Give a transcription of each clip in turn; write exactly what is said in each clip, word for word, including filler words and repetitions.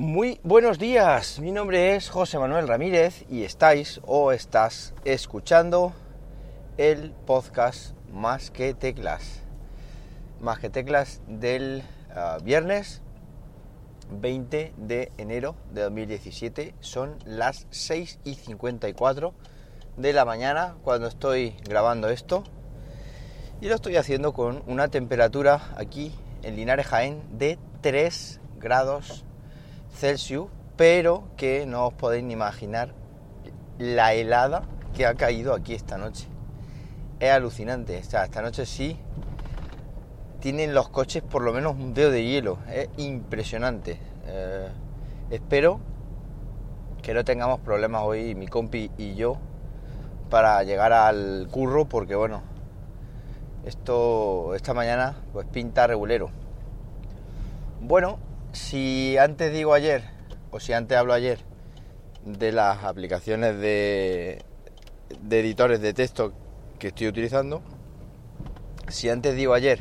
Muy buenos días, mi nombre es José Manuel Ramírez y estáis o estás escuchando el podcast Más que Teclas. Más que Teclas del uh, viernes veinte de enero de dos mil diecisiete. Son las seis y cincuenta y cuatro de la mañana cuando estoy grabando esto. Y lo estoy haciendo con una temperatura aquí en Linares, Jaén, de tres grados Celsius, pero que no os podéis ni imaginar la helada que ha caído aquí esta noche. Es alucinante. O sea, esta noche sí tienen los coches por lo menos un dedo de hielo. Es impresionante. Eh, espero que no tengamos problemas hoy, mi compi y yo, para llegar al curro, porque bueno, esto esta mañana pues pinta regulero. Bueno, si antes digo ayer, o si antes hablo ayer de las aplicaciones de, de editores de texto que estoy utilizando, si antes digo ayer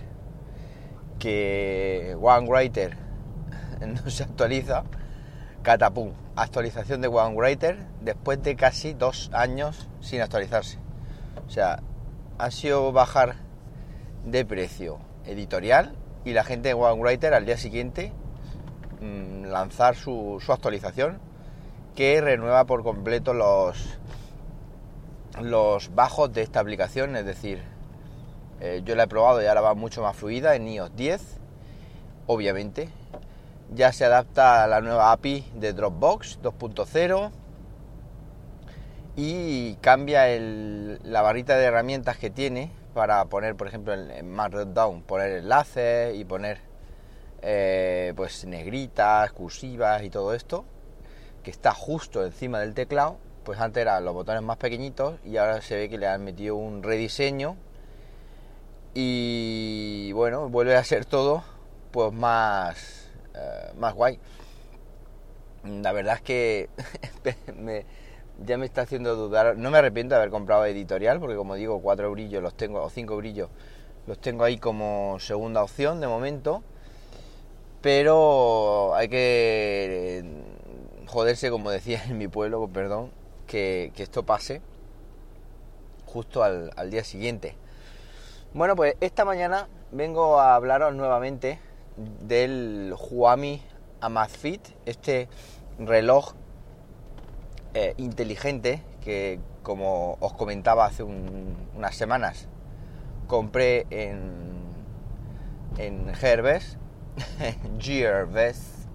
que OneWriter no se actualiza, catapum, actualización de OneWriter después de casi dos años sin actualizarse. O sea, ha sido bajar de precio editorial y la gente de OneWriter al día siguiente mmm, lanzar su, su actualización que renueva por completo los los bajos de esta aplicación. Es decir, eh, yo la he probado y ahora va mucho más fluida en iOS diez. Obviamente ya se adapta a la nueva A P I de Dropbox dos punto cero y cambia el, la barrita de herramientas que tiene para poner, por ejemplo, en Markdown, poner enlaces y poner eh, pues negritas, cursivas y todo esto, que está justo encima del teclado. Pues antes eran los botones más pequeñitos y ahora se ve que le han metido un rediseño y bueno, vuelve a ser todo pues más, eh, más guay. La verdad es que me... ya me está haciendo dudar. No me arrepiento de haber comprado editorial, porque como digo, cuatro brillos los tengo, o cinco brillos los tengo ahí como segunda opción de momento, pero hay que joderse, como decía en mi pueblo, perdón, que, que esto pase justo al, al día siguiente. Bueno, pues esta mañana vengo a hablaros nuevamente del Xiaomi Amazfit, este reloj Eh, inteligente que, como os comentaba hace un, unas semanas, compré en en Gearbest Gearbest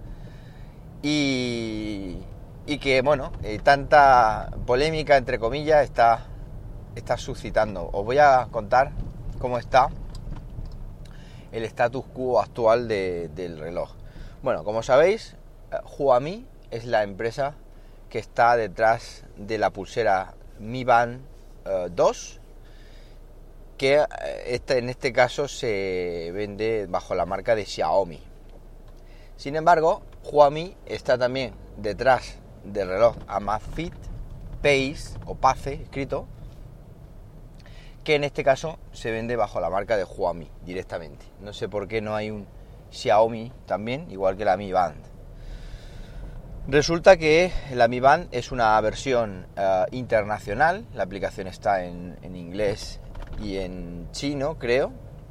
y y que bueno, eh, tanta polémica entre comillas está está suscitando. Os voy a contar cómo está el status quo actual de, del reloj. Bueno, como sabéis, Xiaomi es la empresa que está detrás de la pulsera Mi Band uh, dos, que este, en este caso se vende bajo la marca de Xiaomi. Sin embargo, Xiaomi está también detrás del reloj Amazfit Pace, o Pace escrito, que en este caso se vende bajo la marca de Xiaomi directamente. No sé por qué no hay un Xiaomi también, igual que la Mi Band. Resulta que la Mi Band es una versión uh, internacional. La aplicación está en, en inglés y en chino, creo.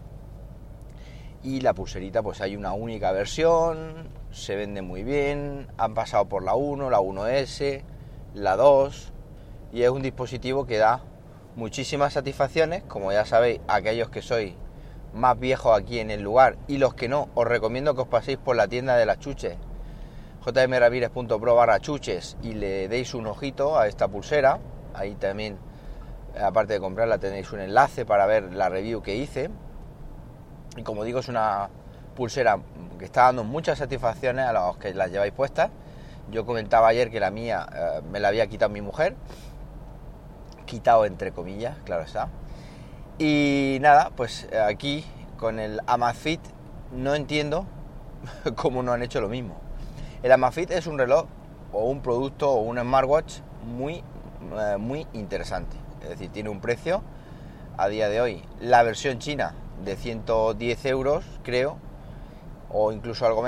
Y la pulserita, pues hay una única versión, se vende muy bien. Han pasado por la uno, la uno ese, la dos. Y es un dispositivo que da muchísimas satisfacciones. Como ya sabéis, aquellos que sois más viejos aquí en el lugar y los que no, os recomiendo que os paséis por la tienda de las chuches, jmravires punto pro barra chuches, y le deis un ojito a esta pulsera. Ahí también, aparte de comprarla, tenéis un enlace para ver la review que hice. Y como digo, es una pulsera que está dando muchas satisfacciones a los que las lleváis puestas. Yo comentaba ayer que la mía eh, me la había quitado mi mujer, quitado entre comillas, claro está. Y nada, pues aquí con el Amazfit no entiendo cómo no han hecho lo mismo. El Amazfit es un reloj o un producto o un smartwatch muy, eh, muy interesante. Es decir, tiene un precio a día de hoy, la versión china, de ciento diez euros, creo, o incluso algo menos,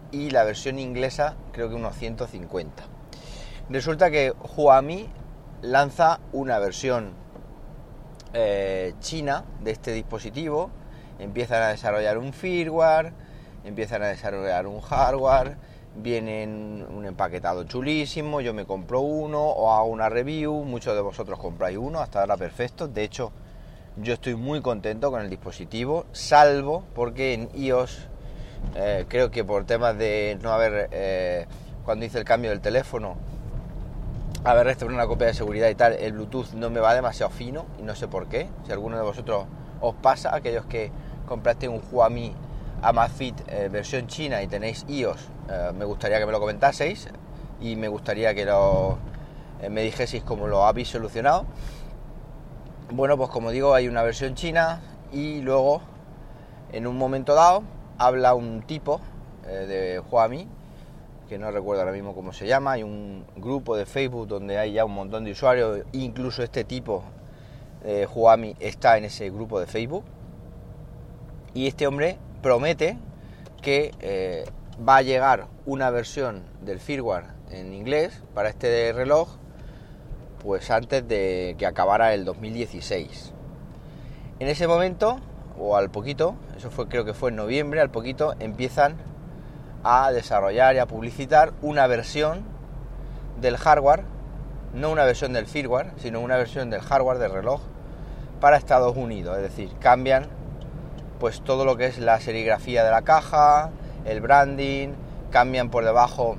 y la versión inglesa creo que unos ciento cincuenta. Resulta que Xiaomi lanza una versión eh, china de este dispositivo, empiezan a desarrollar un firmware, empiezan a desarrollar un hardware, vienen un empaquetado chulísimo, yo me compro uno o hago una review, muchos de vosotros compráis uno, hasta ahora perfecto, de hecho yo estoy muy contento con el dispositivo, salvo porque en iOS, eh, creo que por temas de no haber, eh, cuando hice el cambio del teléfono, haber restaurado una copia de seguridad y tal, el Bluetooth no me va demasiado fino y no sé por qué. Si alguno de vosotros os pasa, aquellos que compraste un Xiaomi Amazfit eh, versión china y tenéis iOS, eh, me gustaría que me lo comentaseis y me gustaría que lo, eh, me dijeseis cómo lo habéis solucionado. Bueno, pues como digo, hay una versión china y luego en un momento dado habla un tipo eh, de Xiaomi, que no recuerdo ahora mismo cómo se llama, hay un grupo de Facebook donde hay ya un montón de usuarios, incluso este tipo eh, Xiaomi está en ese grupo de Facebook, y este hombre promete que eh, va a llegar una versión del firmware en inglés para este reloj pues antes de que acabara el dos mil dieciséis. En ese momento, o al poquito, eso fue, creo que fue en noviembre, al poquito empiezan a desarrollar y a publicitar una versión del hardware, no una versión del firmware, sino una versión del hardware del reloj para Estados Unidos, es decir, cambian pues todo lo que es la serigrafía de la caja, el branding, cambian por debajo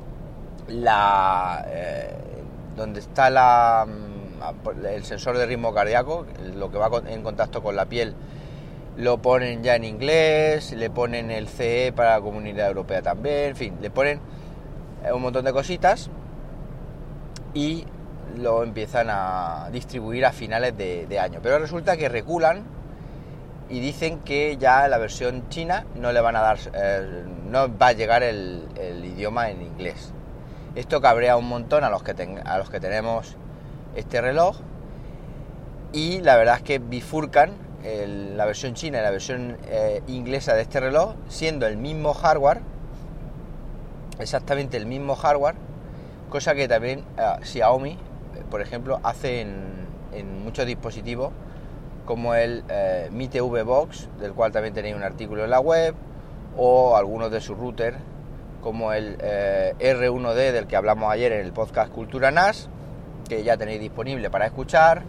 la eh, donde está la el sensor de ritmo cardíaco, lo que va en contacto con la piel, lo ponen ya en inglés, le ponen el C E para la Comunidad Europea también, en fin, le ponen un montón de cositas y lo empiezan a distribuir a finales de, de año. Pero resulta que reculan y dicen que ya la versión china no le van a dar, eh, no va a llegar el, el idioma en inglés. Esto cabrea un montón a los que ten, a los que tenemos este reloj, y la verdad es que bifurcan el, la versión china y la versión eh, inglesa de este reloj, siendo el mismo hardware, exactamente el mismo hardware, cosa que también eh, Xiaomi, por ejemplo, hace en, en muchos dispositivos, como el eh, Mi T V Box, del cual también tenéis un artículo en la web, o algunos de sus routers, como el eh, R uno D del que hablamos ayer en el podcast Cultura N A S, que ya tenéis disponible para escuchar.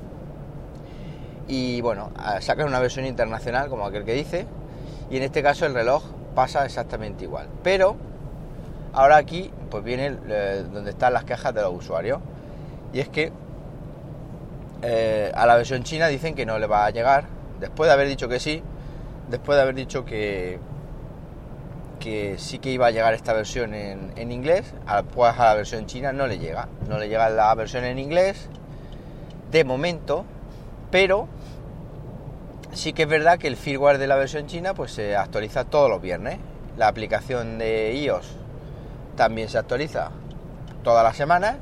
Y bueno, sacan una versión internacional, como aquel que dice, y en este caso el reloj pasa exactamente igual. Pero ahora aquí pues viene eh, donde están las quejas de los usuarios, y es que eh, a la versión china dicen que no le va a llegar, después de haber dicho que sí, después de haber dicho que que sí que iba a llegar esta versión en, en inglés, pues a la versión china no le llega, no le llega la versión en inglés de momento, pero sí que es verdad que el firmware de la versión china pues se actualiza todos los viernes, la aplicación de iOS también se actualiza todas las semanas,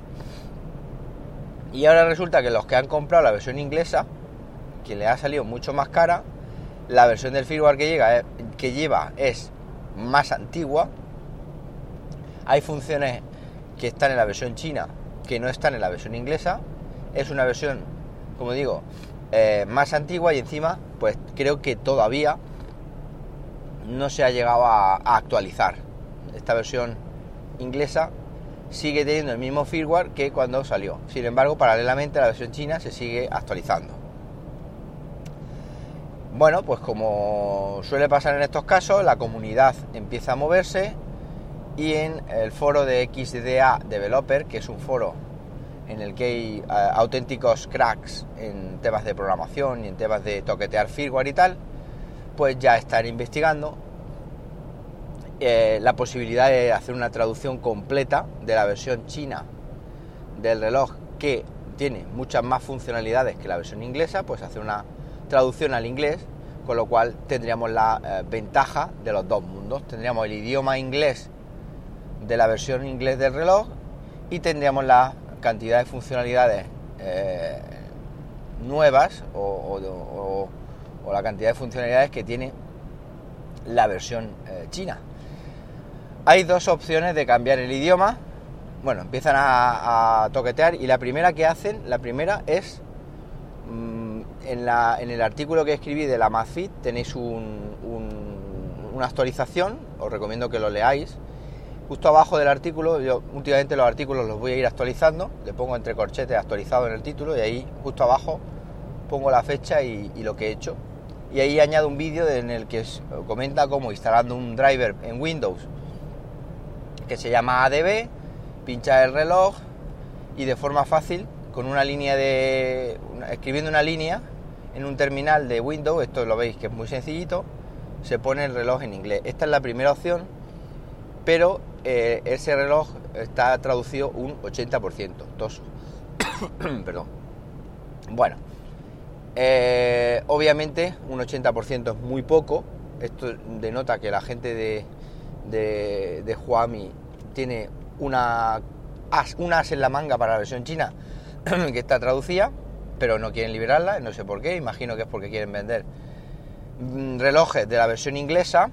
y ahora resulta que los que han comprado la versión inglesa, que le ha salido mucho más cara, la versión del firmware que, llega, que lleva es más antigua, hay funciones que están en la versión china que no están en la versión inglesa, es una versión, como digo, eh, más antigua, y encima pues creo que todavía no se ha llegado a, a actualizar. Esta versión inglesa sigue teniendo el mismo firmware que cuando salió, sin embargo paralelamente la versión china se sigue actualizando. Bueno, pues como suele pasar en estos casos, la comunidad empieza a moverse, y en el foro de X D A Developer, que es un foro en el que hay uh, auténticos cracks en temas de programación y en temas de toquetear firmware y tal, pues ya están investigando eh, la posibilidad de hacer una traducción completa de la versión china del reloj, que tiene muchas más funcionalidades que la versión inglesa, pues hacer una traducción al inglés, con lo cual tendríamos la eh, ventaja de los dos mundos. Tendríamos el idioma inglés de la versión inglés del reloj y tendríamos la cantidad de funcionalidades eh, nuevas o, o, o, o la cantidad de funcionalidades que tiene la versión eh, china. hay dos opciones de cambiar el idioma. Bueno, empiezan a, a toquetear y la primera que hacen, la primera es mmm, en, la, en el artículo que escribí de la Amazfit tenéis un, un, una actualización, os recomiendo que lo leáis. Justo abajo del artículo, yo últimamente los artículos los voy a ir actualizando, le pongo entre corchetes actualizado en el título y ahí justo abajo pongo la fecha y, y lo que he hecho. Y ahí añado un vídeo en el que comenta cómo instalando un driver en Windows que se llama A D B, pincha el reloj y de forma fácil, con una línea de... escribiendo una línea en un terminal de Windows, esto lo veis que es muy sencillito, se pone el reloj en inglés. Esta es la primera opción, pero eh, ese reloj está traducido un ochenta por ciento. Toso. Perdón. Bueno, eh, obviamente un ochenta por ciento es muy poco. Esto denota que la gente de, de, de Huami tiene una as, un as en la manga para la versión china que está traducida, pero no quieren liberarla, no sé por qué, imagino que es porque quieren vender relojes de la versión inglesa.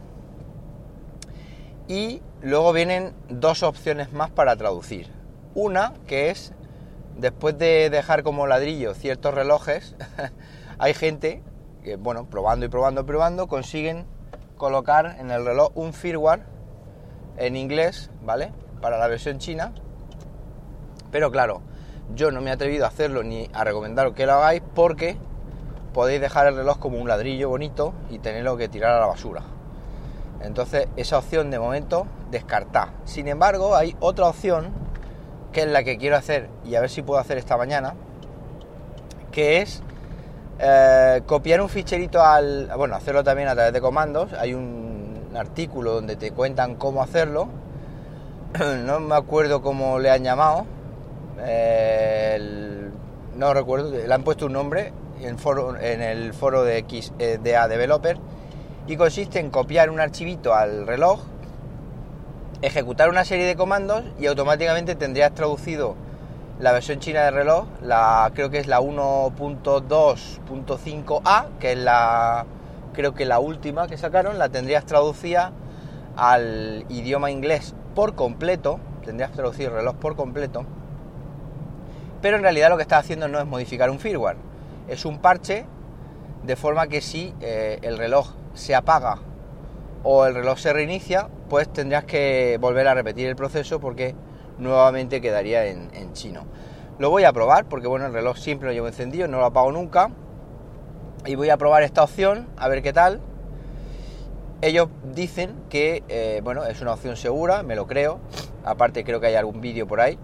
Y luego vienen dos opciones más para traducir. Una que es, después de dejar como ladrillo ciertos relojes, hay gente que, bueno, probando y probando y probando, consiguen colocar en el reloj un firmware en inglés, ¿vale? Para la versión china. Pero claro, yo no me he atrevido a hacerlo ni a recomendaros que lo hagáis porque podéis dejar el reloj como un ladrillo bonito y tenerlo que tirar a la basura. Entonces esa opción de momento descartada. Sin embargo, hay otra opción que es la que quiero hacer y a ver si puedo hacer esta mañana, que es eh, copiar un ficherito al... bueno, hacerlo también a través de comandos. Hay un artículo donde te cuentan cómo hacerlo. No me acuerdo cómo le han llamado. Eh, el, no recuerdo, le han puesto un nombre en, foro, en el foro de X D A Developer. Y consiste en copiar un archivito al reloj, ejecutar una serie de comandos y automáticamente tendrías traducido la versión china del reloj, la creo que es la uno punto dos punto cinco A, que es la creo que la última que sacaron, la tendrías traducida al idioma inglés por completo, tendrías traducido el reloj por completo, pero en realidad lo que estás haciendo no es modificar un firmware, es un parche, de forma que si eh, el reloj se apaga o el reloj se reinicia, pues tendrías que volver a repetir el proceso porque nuevamente quedaría en, en chino. Lo voy a probar porque bueno, el reloj siempre lo llevo encendido, no lo apago nunca y voy a probar esta opción a ver qué tal. Ellos dicen que eh, bueno, es una opción segura, me lo creo, aparte creo que hay algún vídeo por ahí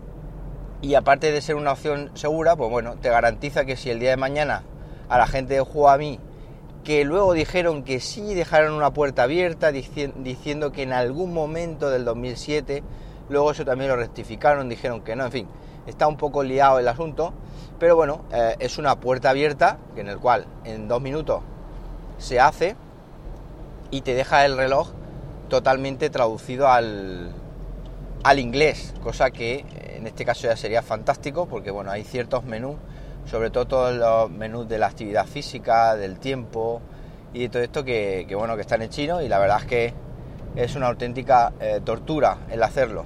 y aparte de ser una opción segura, pues bueno, te garantiza que si el día de mañana a la gente de Huami, que luego dijeron que sí dejaron una puerta abierta dici- diciendo que en algún momento del dos mil siete, luego eso también lo rectificaron, dijeron que no, en fin, está un poco liado el asunto, pero bueno, eh, es una puerta abierta en el cual en dos minutos se hace y te deja el reloj totalmente traducido al, al inglés, cosa que en este caso ya sería fantástico porque bueno, hay ciertos menús, sobre todo todos los menús de la actividad física, del tiempo y de todo esto que, que bueno, que están en chino y la verdad es que es una auténtica eh, tortura el hacerlo.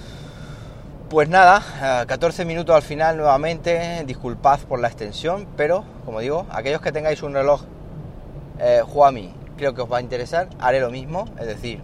Pues nada, eh, catorce minutos al final nuevamente, disculpad por la extensión, pero como digo, aquellos que tengáis un reloj eh, Huami, creo que os va a interesar, haré lo mismo, es decir,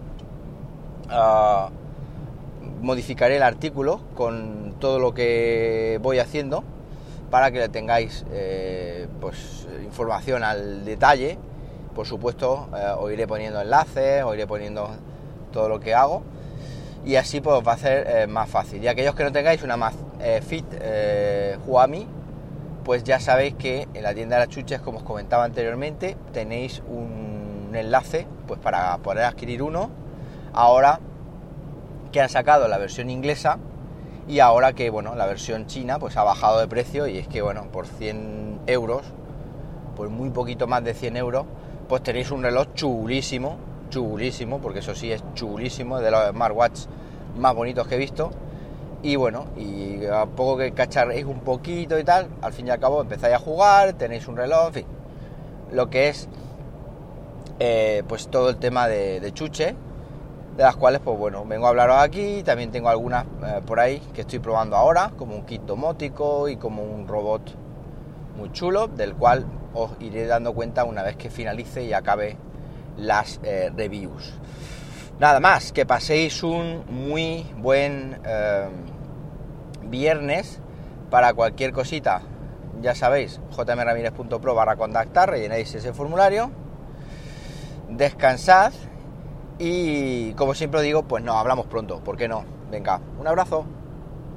uh, modificaré el artículo con todo lo que voy haciendo para que tengáis eh, pues información al detalle. Por supuesto, eh, os iré poniendo enlaces, os iré poniendo todo lo que hago y así pues va a ser eh, más fácil. Y aquellos que no tengáis una Amazfit eh, Huami, pues ya sabéis que en la tienda de las chuches, como os comentaba anteriormente, tenéis un enlace pues para poder adquirir uno ahora que han sacado la versión inglesa. Y ahora que, bueno, la versión china pues ha bajado de precio y es que, bueno, por cien euros, por muy poquito más de cien euros, pues tenéis un reloj chulísimo, chulísimo, porque eso sí es chulísimo, de los smartwatch más bonitos que he visto. Y bueno, y a poco que cacharréis un poquito y tal, al fin y al cabo empezáis a jugar, tenéis un reloj, en fin, lo que es eh, pues todo el tema de, de chuche. de las cuales, pues bueno, vengo a hablaros aquí. También tengo algunas eh, por ahí que estoy probando ahora, como un kit domótico y como un robot muy chulo, del cual os iré dando cuenta una vez que finalice y acabe las eh, reviews. Nada más, que paséis un muy buen eh, viernes. Para cualquier cosita, ya sabéis, jmramirez.pro barra contactar, rellenéis ese formulario, descansad y, como siempre digo, pues nos hablamos pronto, ¿por qué no? Venga, un abrazo.